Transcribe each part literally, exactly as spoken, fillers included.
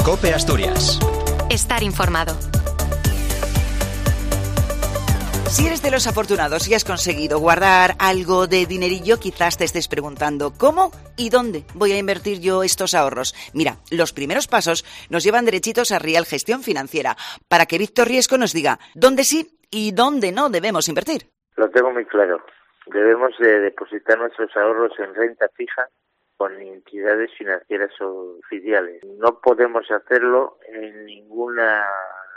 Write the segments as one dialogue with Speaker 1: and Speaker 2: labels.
Speaker 1: COPE Asturias.
Speaker 2: Estar informado.
Speaker 3: Si eres de los afortunados y has conseguido guardar algo de dinerillo, quizás te estés preguntando ¿cómo y dónde voy a invertir yo estos ahorros? Mira, los primeros pasos nos llevan derechitos a Rial Gestión Financiera para que Víctor Riesco nos diga dónde sí y dónde no debemos invertir.
Speaker 4: Lo tengo muy claro. Debemos de depositar nuestros ahorros en renta fija con entidades financieras oficiales. No podemos hacerlo en ninguna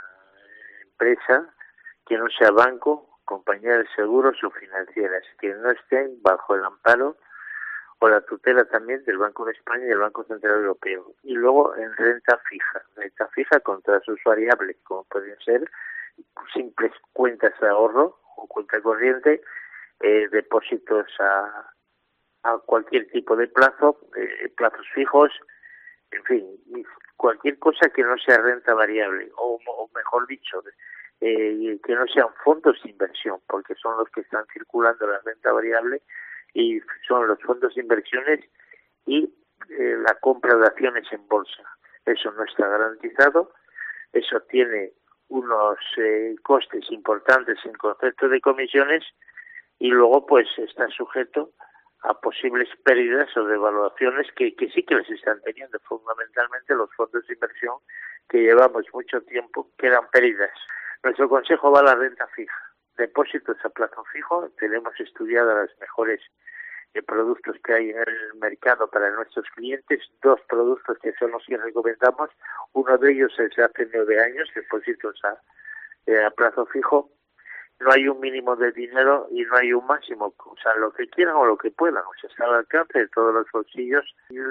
Speaker 4: empresa que no sea banco, compañía de seguros o financieras, que no estén bajo el amparo o la tutela también del Banco de España y del Banco Central Europeo. Y luego en renta fija, renta fija con tasas variables, como pueden ser simples cuentas de ahorro o cuenta corriente, eh, depósitos a a cualquier tipo de plazo, eh, plazos fijos, en fin, cualquier cosa que no sea renta variable, o, o mejor dicho, eh, que no sean fondos de inversión, porque son los que están circulando la renta variable y son los fondos de inversiones y eh, la compra de acciones en bolsa. Eso no está garantizado, eso tiene unos eh, costes importantes en concepto de comisiones y luego pues está sujeto a posibles pérdidas o devaluaciones que, que sí que les están teniendo, fundamentalmente los fondos de inversión que llevamos mucho tiempo que eran pérdidas. Nuestro consejo va a la renta fija, depósitos a plazo fijo. Tenemos estudiado los mejores eh, productos que hay en el mercado para nuestros clientes, dos productos que son los que recomendamos, uno de ellos es de hace nueve años, depósitos a, eh, a plazo fijo. No hay un mínimo de dinero y no hay un máximo, o sea, lo que quieran o lo que puedan, o sea, está al alcance de todos los bolsillos.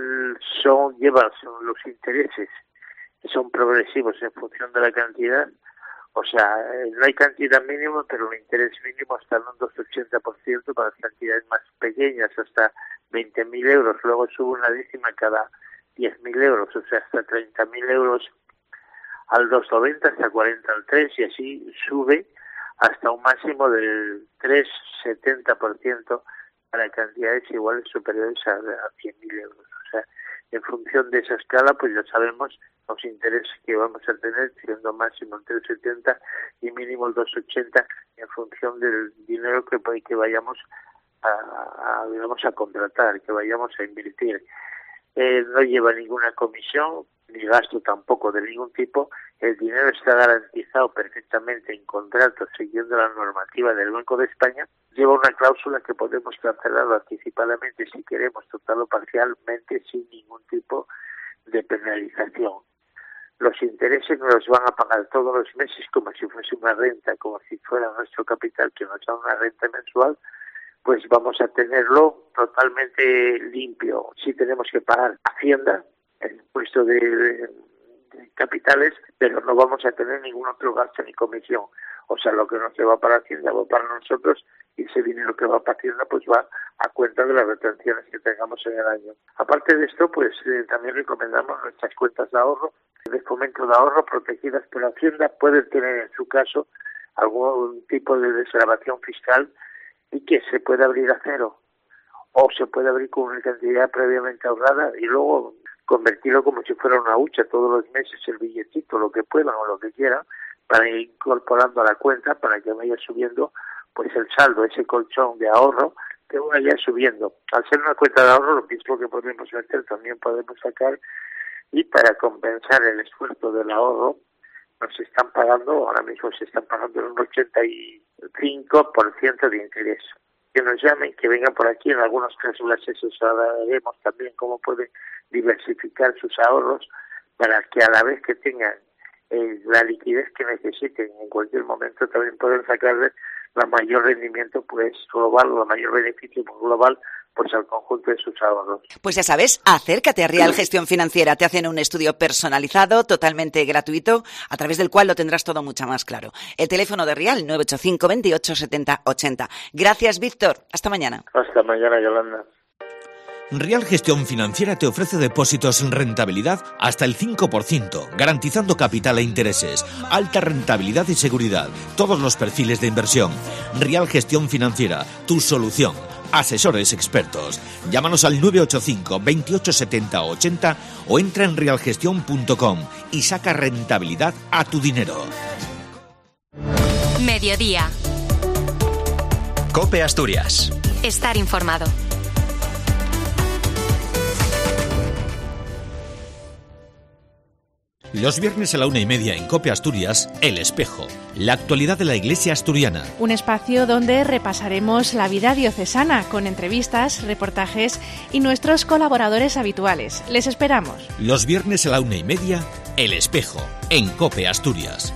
Speaker 4: Son, llevan son los intereses, son progresivos en función de la cantidad, o sea, no hay cantidad mínima, pero el interés mínimo está en un dos coma ochenta por ciento para las cantidades más pequeñas, hasta veinte mil euros, luego sube una décima cada diez mil euros, o sea, hasta treinta mil euros al dos coma noventa, hasta cuarenta al tres, y así sube hasta un máximo del tres coma setenta por ciento para cantidades iguales superiores a, a cien mil euros. O sea, en función de esa escala, pues ya sabemos los intereses que vamos a tener, siendo máximo el tres coma setenta y mínimo el dos coma ochenta, en función del dinero que, que vayamos a, a, digamos, a contratar, que vayamos a invertir. Eh, no lleva ninguna comisión, ni gasto tampoco de ningún tipo. El dinero está garantizado perfectamente en contratos siguiendo la normativa del Banco de España. Lleva una cláusula que podemos cancelarlo anticipadamente si queremos, total o parcialmente, sin ningún tipo de penalización. Los intereses nos los van a pagar todos los meses como si fuese una renta, como si fuera nuestro capital que nos da una renta mensual, pues vamos a tenerlo totalmente limpio. Si tenemos que pagar Hacienda, el impuesto de, de, de capitales, pero no vamos a tener ningún otro gasto ni comisión. O sea, lo que no se va para Hacienda va para nosotros y ese dinero que va para Hacienda pues va a cuenta de las retenciones que tengamos en el año. Aparte de esto, pues eh, también recomendamos nuestras cuentas de ahorro, de fomento de ahorro protegidas por Hacienda. Pueden tener en su caso algún tipo de desgravación fiscal y que se puede abrir a cero o se puede abrir con una cantidad previamente ahorrada y luego convertirlo como si fuera una hucha todos los meses, el billetito, lo que puedan o lo que quieran, para ir incorporando a la cuenta para que vaya subiendo pues el saldo, ese colchón de ahorro que vaya subiendo. Al ser una cuenta de ahorro, lo mismo que podemos meter también podemos sacar, y para compensar el esfuerzo del ahorro nos están pagando, ahora mismo se están pagando un ochenta y cinco por ciento de interés. Que nos llamen, que vengan por aquí, en algunos casos las asesoraremos también cómo pueden diversificar sus ahorros para que a la vez que tengan eh, la liquidez que necesiten en cualquier momento también pueden sacarle la mayor rendimiento pues global, o el mayor beneficio global pues al conjunto de sus ahorros.
Speaker 3: Pues ya sabes, acércate a Rial Gestión Financiera. Te hacen un estudio personalizado, totalmente gratuito, a través del cual lo tendrás todo mucho más claro. El teléfono de Rial, nueve ocho cinco, veintiocho, setenta, ochenta. Gracias, Víctor. Hasta mañana.
Speaker 4: Hasta mañana, Yolanda.
Speaker 1: Rial Gestión Financiera te ofrece depósitos en rentabilidad hasta el cinco por ciento, garantizando capital e intereses, alta rentabilidad y seguridad, todos los perfiles de inversión. Rial Gestión Financiera, tu solución. asesores expertos. Llámanos al nueve ocho cinco, veintiocho setenta ochenta o entra en realgestion punto com y saca rentabilidad a tu dinero.
Speaker 2: Mediodía.
Speaker 5: COPE Asturias.
Speaker 2: Estar informado.
Speaker 1: Los viernes a la una y media en COPE Asturias, El Espejo, la actualidad de la Iglesia asturiana.
Speaker 6: Un espacio donde repasaremos la vida diocesana con entrevistas, reportajes y nuestros colaboradores habituales. Les esperamos.
Speaker 1: Los viernes a la una y media, El Espejo, en COPE Asturias.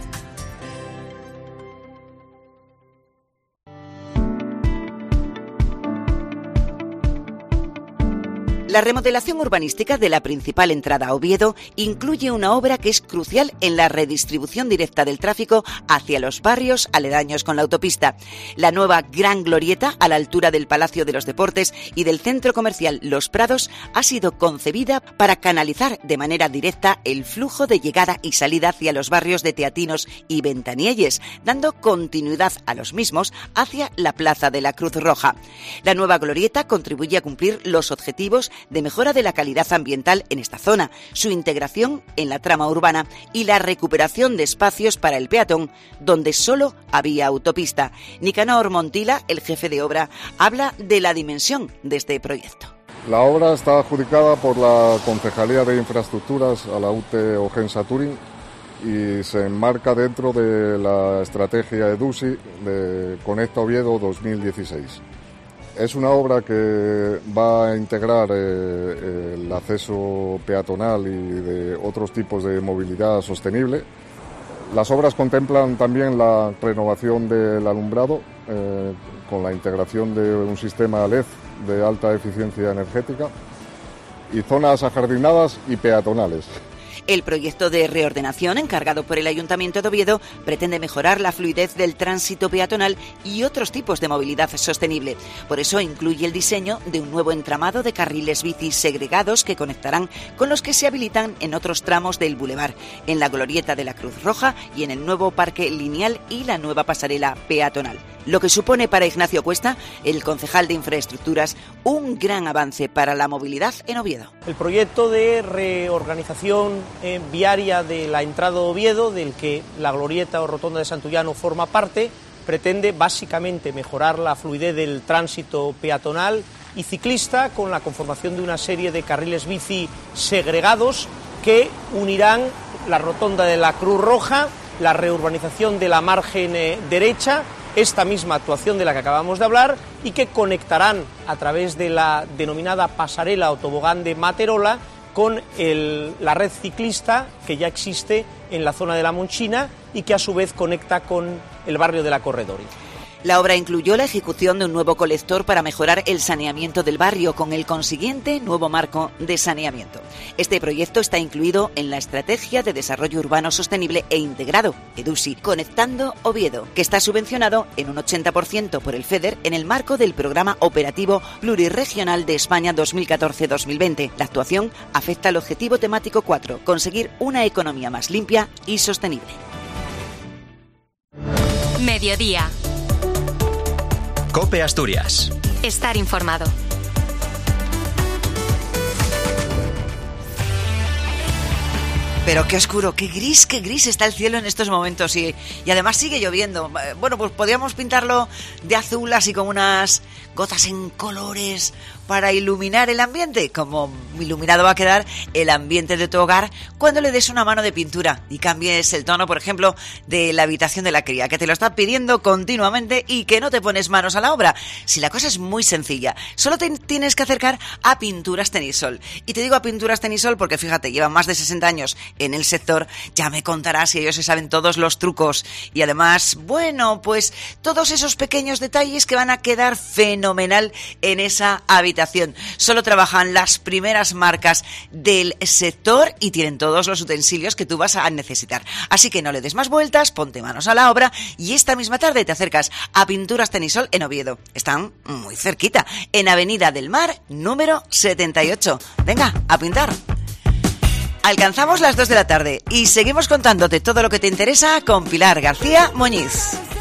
Speaker 3: La remodelación urbanística de la principal entrada a Oviedo incluye una obra que es crucial en la redistribución directa del tráfico hacia los barrios aledaños con la autopista. La nueva Gran Glorieta, a la altura del Palacio de los Deportes y del centro comercial Los Prados, ha sido concebida para canalizar de manera directa el flujo de llegada y salida hacia los barrios de Teatinos y Ventanielles, dando continuidad a los mismos hacia la Plaza de la Cruz Roja. La nueva Glorieta contribuye a cumplir los objetivos de mejora de la calidad ambiental en esta zona, su integración en la trama urbana y la recuperación de espacios para el peatón, donde solo había autopista. Nicanor Montila, el jefe de obra, habla de la dimensión de este proyecto.
Speaker 7: La obra está adjudicada por la Concejalía de Infraestructuras a la U T Ogensa Turín y se enmarca dentro de la estrategia EDUSI de Conecta Oviedo dos mil dieciséis. Es una obra que va a integrar eh, el acceso peatonal y de otros tipos de movilidad sostenible. Las obras contemplan también la renovación del alumbrado eh, con la integración de un sistema L E D de alta eficiencia energética y zonas ajardinadas y peatonales.
Speaker 3: El proyecto de reordenación encargado por el Ayuntamiento de Oviedo pretende mejorar la fluidez del tránsito peatonal y otros tipos de movilidad sostenible. Por eso incluye el diseño de un nuevo entramado de carriles bici segregados que conectarán con los que se habilitan en otros tramos del bulevar, en la Glorieta de la Cruz Roja y en el nuevo parque lineal y la nueva pasarela peatonal. Lo que supone para Ignacio Cuesta, el concejal de Infraestructuras, un gran avance para la movilidad en Oviedo.
Speaker 8: El proyecto de reorganización eh, viaria de la entrada de Oviedo, del que la Glorieta o Rotonda de Santullano forma parte, pretende básicamente mejorar la fluidez del tránsito peatonal y ciclista con la conformación de una serie de carriles bici segregados que unirán la Rotonda de la Cruz Roja, la reurbanización de la margen eh, derecha, esta misma actuación de la que acabamos de hablar y que conectarán a través de la denominada pasarela o tobogán de Materola con el, la red ciclista que ya existe en la zona de la Monchina y que a su vez conecta con el barrio de la Corredori.
Speaker 3: La obra incluyó la ejecución de un nuevo colector para mejorar el saneamiento del barrio, con el consiguiente nuevo marco de saneamiento. Este proyecto está incluido en la Estrategia de Desarrollo Urbano Sostenible e Integrado, EDUSI, Conectando Oviedo, que está subvencionado en un ochenta por ciento por el FEDER en el marco del Programa Operativo Plurirregional de España dos mil catorce dos mil veinte. La actuación afecta al objetivo temático cuatro, conseguir una economía más limpia y sostenible.
Speaker 2: Mediodía.
Speaker 5: COPE Asturias.
Speaker 2: Estar informado.
Speaker 3: Pero qué oscuro, qué gris, qué gris está el cielo en estos momentos y, y además sigue lloviendo. Bueno, pues podríamos pintarlo de azul, así como unas gotas en colores para iluminar el ambiente. Como iluminado va a quedar el ambiente de tu hogar cuando le des una mano de pintura y cambies el tono, por ejemplo, de la habitación de la cría, que te lo está pidiendo continuamente y que no te pones manos a la obra. Si la cosa es muy sencilla, solo te tienes que acercar a Pinturas Tenisol. Y te digo a Pinturas Tenisol porque, fíjate, llevan más de sesenta años en el sector, ya me contarás si ellos se saben todos los trucos. Y además, bueno, pues todos esos pequeños detalles que van a quedar fenomenal en esa habitación. Solo trabajan las primeras marcas del sector y tienen todos los utensilios que tú vas a necesitar. Así que no le des más vueltas, ponte manos a la obra y esta misma tarde te acercas a Pinturas Tenisol en Oviedo. Están muy cerquita, en Avenida del Mar, número setenta y ocho. Venga, a pintar. Alcanzamos las dos de la tarde y seguimos contándote todo lo que te interesa con Pilar García Muñiz.